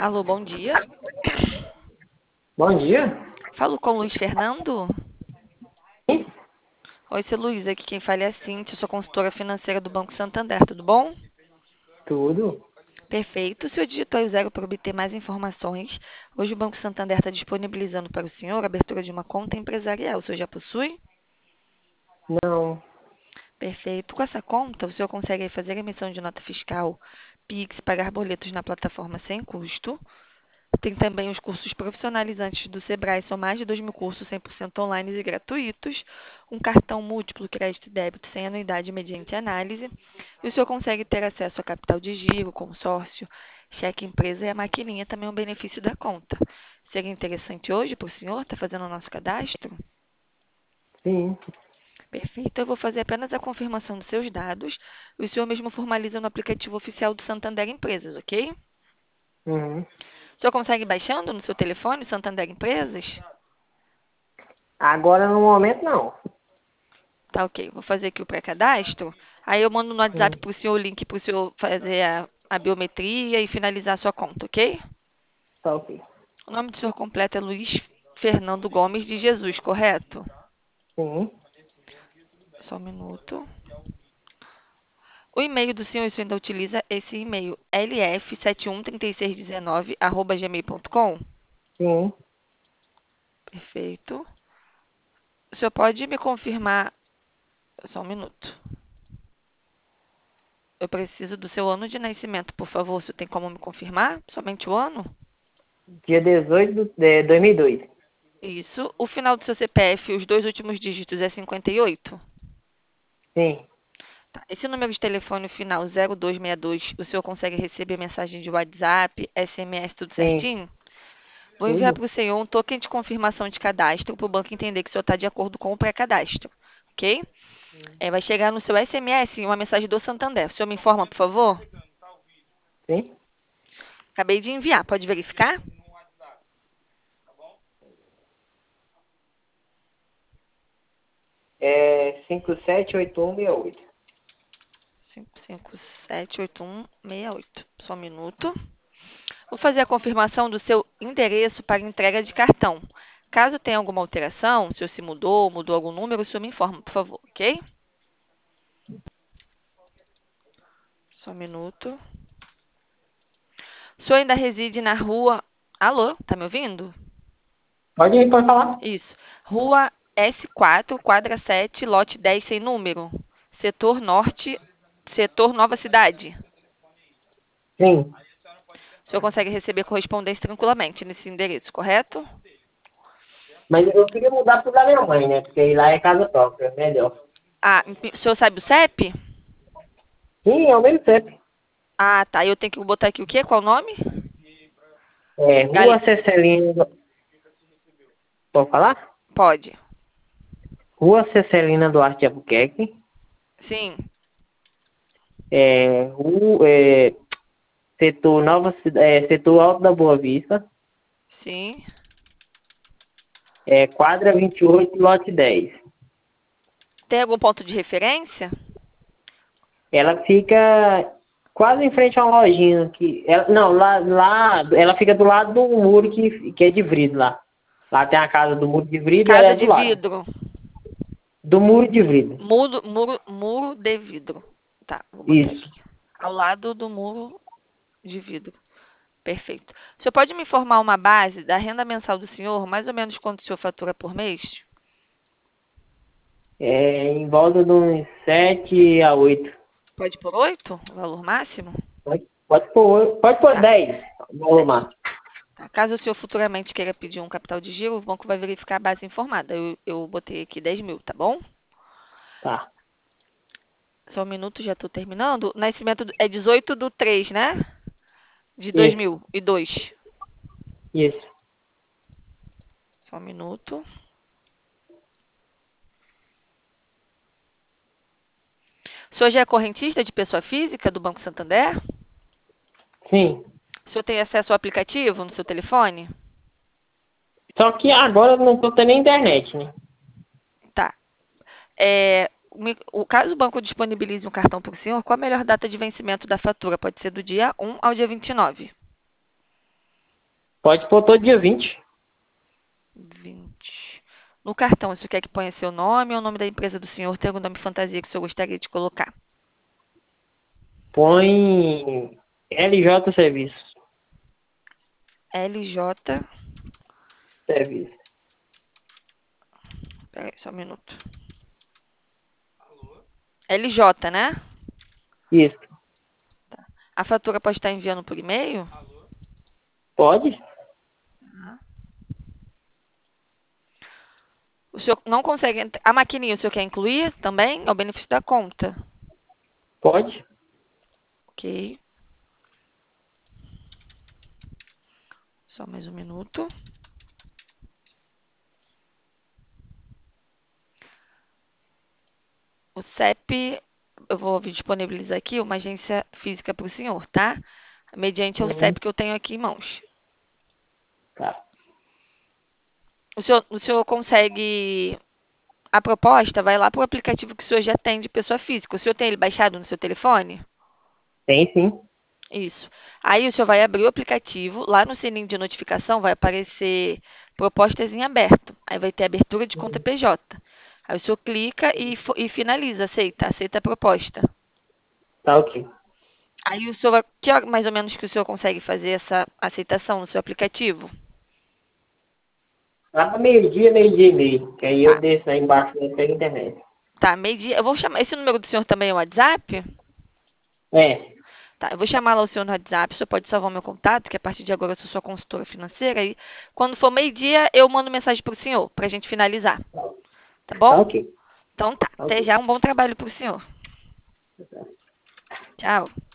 Alô, bom dia. Bom dia. Falo com o Luiz Fernando? Sim, Oi, seu Luiz, aqui quem fala é a Cintia, sou consultora financeira do Banco Santander, tudo bom? tudo. Perfeito. O senhor digitou aí o zero para obter mais informações. Hoje o Banco Santander está disponibilizando para o senhor a abertura de uma conta empresarial. O senhor já possui? Não. Perfeito. Com essa conta, o senhor consegue aí fazer emissão de nota fiscal, Pix, pagar boletos na plataforma sem custo. Tem também os cursos profissionalizantes do Sebrae, são mais de 2.000 cursos 100% online e gratuitos. Um cartão múltiplo, crédito e débito sem anuidade mediante análise. E o senhor consegue ter acesso a capital de giro, consórcio, cheque empresa e a maquininha também é um benefício da conta. Seria interessante hoje para o senhor estar fazendo o nosso cadastro? Sim. Perfeito, eu vou fazer apenas a confirmação dos seus dados. O senhor mesmo formaliza no aplicativo oficial do Santander Empresas, ok? Uhum. O senhor consegue ir baixando no seu telefone Santander Empresas? Agora no momento não. Tá, ok. Vou fazer aqui o pré-cadastro. Aí eu mando no WhatsApp Hum, para o senhor o link para o senhor fazer a biometria e finalizar a sua conta, ok? tá ok. O nome do senhor completo é Luiz Fernando Gomes de Jesus, correto? Sim. Só um minuto. O e-mail do senhor, o senhor ainda utiliza esse e-mail, lf713619@gmail.com? Sim. Perfeito. O senhor pode me confirmar, só um minuto. Eu preciso do seu ano de nascimento, por favor. O senhor tem como me confirmar? Somente o ano? Dia 18 de 2002. Isso. O final do seu CPF, os dois últimos dígitos é 58? Sim. Tá. Esse número de telefone final 0262, o senhor consegue receber mensagem de WhatsApp, SMS, tudo Sim. certinho? Vou enviar Tudo. para o senhor um token de confirmação de cadastro para o banco entender que o senhor está de acordo com o pré-cadastro, ok? Vai chegar no seu SMS uma mensagem do Santander. O senhor me informa, por favor? Sim. Acabei de enviar, pode verificar? É 578168. 5578168. Só um minuto. Vou fazer a confirmação do seu endereço para entrega de cartão. Caso tenha alguma alteração, se o senhor se mudou, mudou algum número, o senhor me informa, por favor, ok? Só um minuto. O senhor ainda reside na rua... Alô, tá me ouvindo? Pode falar? Isso. Rua S4, quadra 7, lote 10, sem número. Setor Norte, setor Nova Cidade. Sim. O senhor consegue receber correspondência tranquilamente nesse endereço, correto? Mas eu queria mudar pro da minha mãe, né? Porque lá é casa própria, é melhor. Ah, o senhor sabe o CEP? Sim, é o mesmo CEP. Ah, tá. Eu tenho que botar aqui o quê? Qual o nome? É Gal... Rua Cecelina. Pode falar? Pode. Rua Cecelina Duarte de Albuquerque. Sim. Setor Setor Alto da Boa Vista. Sim. Quadra 28, lote 10. Tem algum ponto de referência? Ela fica quase em frente a uma lojinha que não, lá ela fica do lado do muro que é de vidro lá. Lá tem a casa do muro de vidro e ela Casa é do de lado. vidro. Do muro de vidro. Muro de vidro. Tá, vou botar Isso. aqui. Ao lado do muro de vidro. Perfeito. O senhor pode me informar uma base da renda mensal do senhor, mais ou menos quanto o senhor fatura por mês? Em volta de uns 7 a 8. Pode por 8, o valor máximo? Pode pôr Tá, 10. Vamos 10. lá. Tá. Caso o senhor futuramente queira pedir um capital de giro, o banco vai verificar a base informada. Eu botei aqui 10 mil, tá bom? Tá. Só um minuto, já estou terminando. O nascimento é 18/3, né? De Isso. 2002. Isso. Só um minuto. O senhor já é correntista de pessoa física do Banco Santander? Sim. O senhor tem acesso ao aplicativo no seu telefone? Só que agora eu não tô tendo internet, né? Tá. Caso o banco disponibilize um cartão para o senhor, qual a melhor data de vencimento da fatura? Pode ser do dia 1 ao dia 29. Pode pôr todo dia 20. 20. No cartão, o senhor quer que ponha seu nome ou o nome da empresa do senhor? Tem algum nome fantasia que o senhor gostaria de colocar? Põe LJ Serviços. LJ. Serviço. Peraí, só um minuto. LJ, né? Isso. A fatura pode estar enviando por e-mail? Pode? O senhor não consegue. A maquininha o senhor quer incluir também? É o benefício da conta. Pode? Ok. Só mais um minuto. O CEP, eu vou disponibilizar aqui uma agência física para o senhor, tá? Mediante o Uhum. CEP que eu tenho aqui em mãos. Tá. O senhor consegue. A proposta vai lá para o aplicativo que o senhor já tem de pessoa física. O senhor tem ele baixado no seu telefone? Tem sim. Isso. Aí o senhor vai abrir o aplicativo, lá no sininho de notificação vai aparecer propostas em aberto. Aí vai ter abertura de conta Uhum. PJ. Aí o senhor clica e finaliza, aceita a proposta. Tá ok. Aí o senhor, que hora mais ou menos que o senhor consegue fazer essa aceitação no seu aplicativo? Lá pra meio-dia e meio. Que aí eu Tá, desço aí embaixo pela internet. tá, meio-dia. Eu vou chamar. Esse número do senhor também é o WhatsApp? É. Tá, eu vou chamar lá o senhor no WhatsApp, o senhor pode salvar o meu contato, que a partir de agora eu sou sua consultora financeira. E quando for meio-dia, eu mando mensagem para o senhor, para a gente finalizar. Tá Tá bom? ok. Então tá. Tá Até ok. já. Um bom trabalho para o senhor. Tchau.